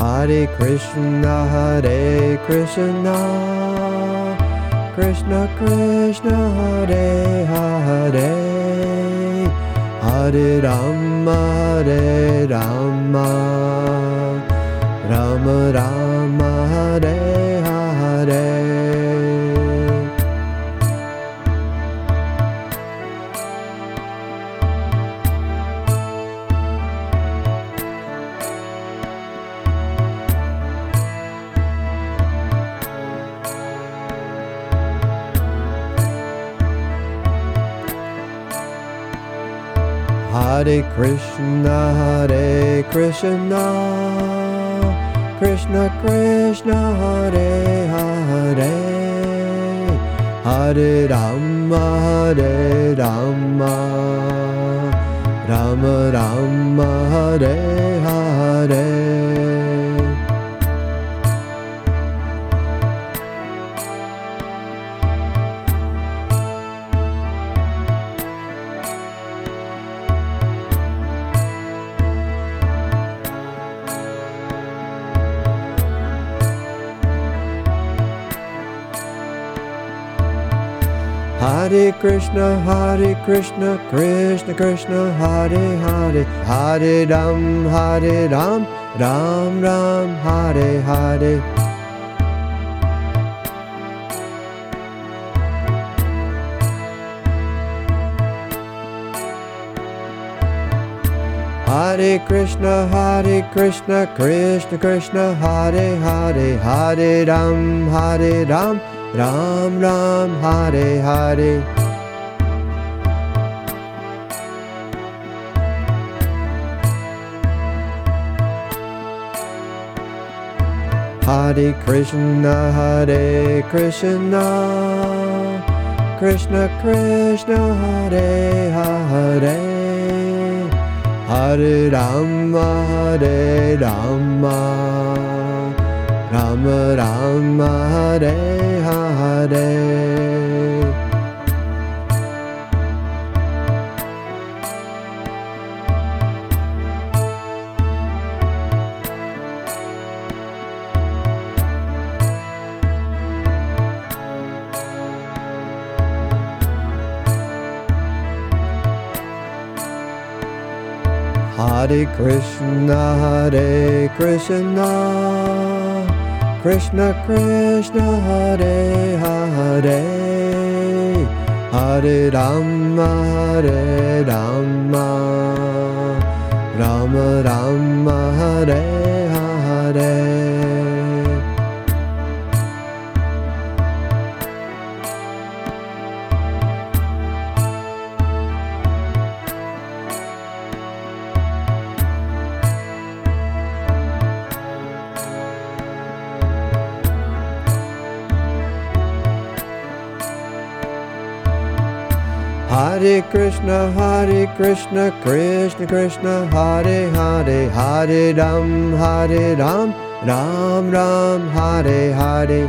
Hare Krishna, Krishna Krishna, Hare Hare, Hare Rama, Rama Rama, Hare Hare. Hare Krishna, Krishna Krishna, Hare Hare, Hare Rama, Rama Rama, Hare Hare. Hare Krishna, Krishna Krishna, Hare Hare, Hare Ram, Ram Ram, Hare Hare. Hare Krishna, Krishna Krishna, Hare Hare, Hare Ram, Ram Ram, Hare Hare. Hare Krishna, Krishna Krishna, Hare Hare, Hare Rama, Rama Rama, Hare Hare. Hare Krishna, Krishna Krishna, Hare Hare, Hare Rama, Rama Rama, Hare Hare. Hare Krishna, Krishna Krishna, Hare Hare, Hare Ram, Ram Ram, Hare Hare.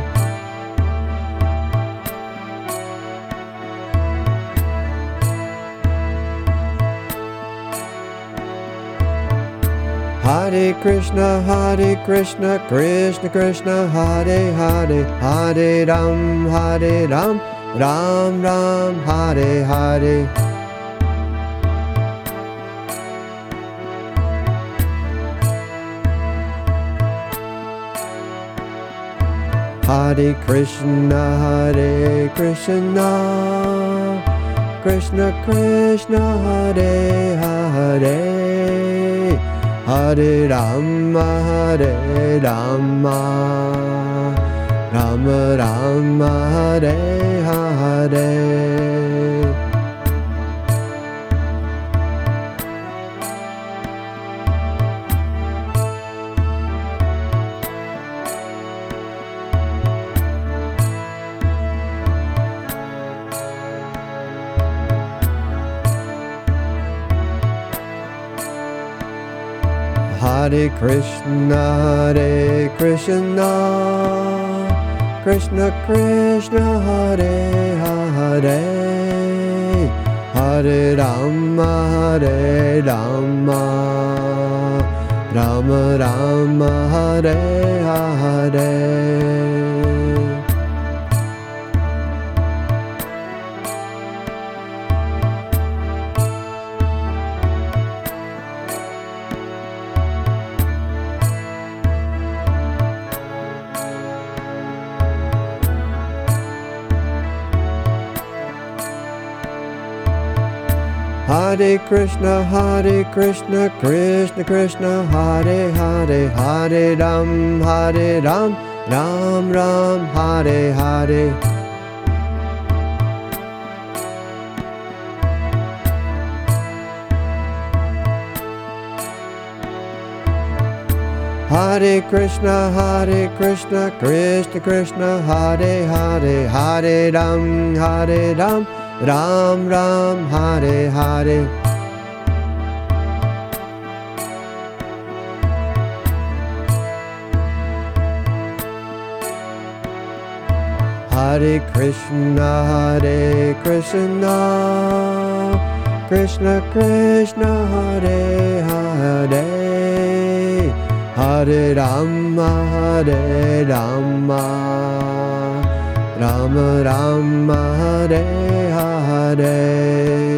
Hare Krishna, Krishna Krishna, Hare Hare, Hare Ram, Ram Ram, Hare Hare. Hare Krishna, Krishna Krishna, Hare Hare, Hare Rama, Rama Rama, Hare Hare. Hare Krishna, Krishna Krishna, Hare Hare, Hare Rama, Rama Rama Hare Hare. Hare Krishna, Krishna Krishna, Hare Hare, Hare Ram, Ram Ram, Hare Hare. Hare Krishna, Krishna Krishna, Hare Hare, Hare Ram, Ram Ram, Hare Hare. Hare Krishna, Krishna Krishna, Hare Hare, Hare Rama, Rama Rama, Hare Hare.